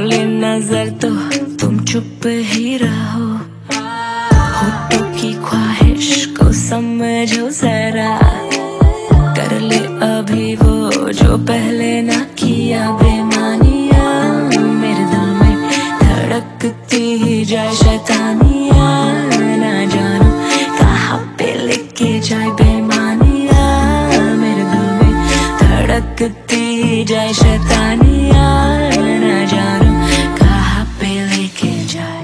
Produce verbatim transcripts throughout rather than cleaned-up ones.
बोले नजर तो तुम चुप ही रहो, होठों की ख्वाहिश को समझो जरा, कर ले अभी वो जो पहले ना किया बेमानिया, मेरे दिल में धड़कती ही जाए शैतानिया, ना जानो कहाँ पे लेके जाए बेमानिया, मेरे दिल में धड़कती ही जाए शैतानिया, ना जानो कहाँ पे लेके जाए।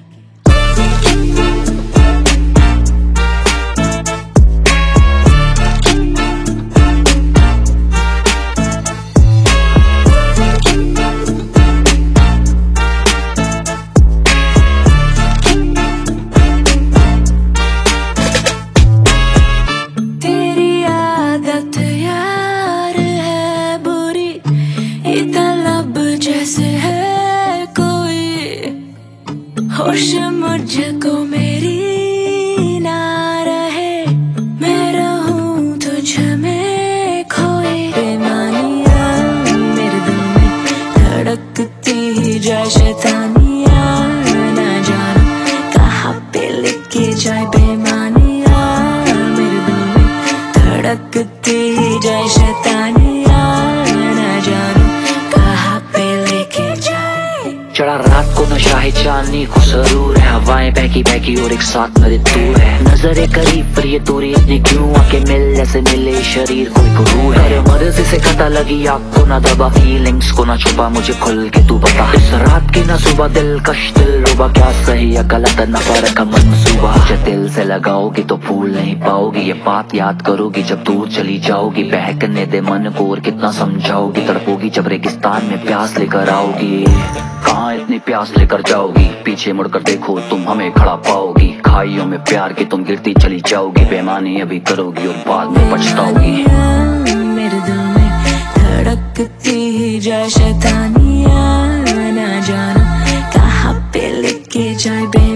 जैसे है कोई होश मुझको मेरी ना रहे, मैं रहूं तुझ में खोए, बेमानिया मेरे दिल में धड़कती ही जाए शैतानिया, ना जानो कहाँ पे लेके जाए बेमानिया, मेरे दिल में धड़कती ही जाए शैतानिया, ना जानो चढ़ा रात को नशा है चांदनी को जरूर है, हवाएं बहकी बहकी और एक साथ मेरे दूर है, नजरे करीब पर ये दूरी इतनी क्यों, आके मिल जैसे मिले शरीर कोई गुरूर है, मर्जी से कता लगी आपको ना दबा, फीलिंग्स को ना छुपा मुझे खुल के तू बता, इस रात की ना सुबह दिल कश दिल रुबा, क्या सही या गलत न फर्क का मंसूबा, मुझे दिल से लगाओगी तो भूल नहीं पाओगी, ये बात याद करोगी जब दूर चली जाओगी, बहकने दे मन को और कितना समझाओगी, तड़पोगी जब रेगिस्तान में प्यास लेकर आओगी, कहाँ इतनी प्यास लेकर जाओगी, पीछे मुड़कर देखो तुम हमें खड़ा पाओगी, खाइयों में प्यार की तुम गिरती चली जाओगी, बेमानी अभी करोगी और बाद में पछताओगी, मेरे दिल में धड़कती ही जाए शैतानिया, ना जानो कहाँ पे लेके जाए।